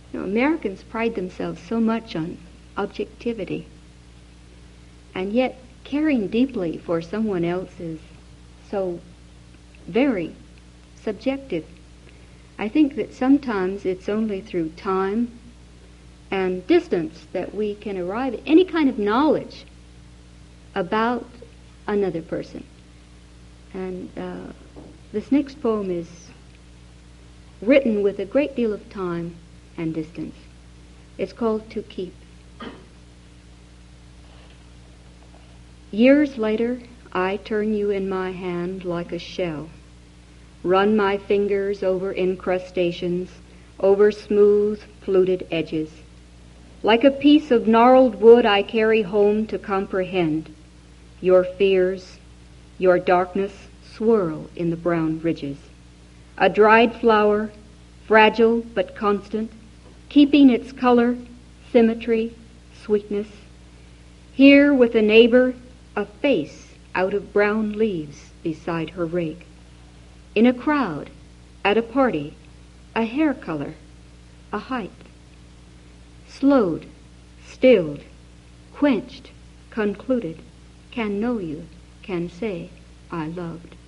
Americans pride themselves so much on objectivity, and yet caring deeply for someone else is so very subjective. I think that sometimes it's only through time and distance that we can arrive at any kind of knowledge about another person. And this next poem is written with a great deal of time and distance. It's called To Keep. Years later, I turn you in my hand like a shell, run my fingers over incrustations, over smooth, fluted edges. Like a piece of gnarled wood I carry home to comprehend. Your fears, your darkness swirl in the brown ridges. A dried flower, fragile but constant, keeping its color, symmetry, sweetness. Here with a neighbor, a face out of brown leaves beside her rake. In a crowd, at a party, a hair color, a height. Slowed, stilled, quenched, concluded, can know you, can say, I loved.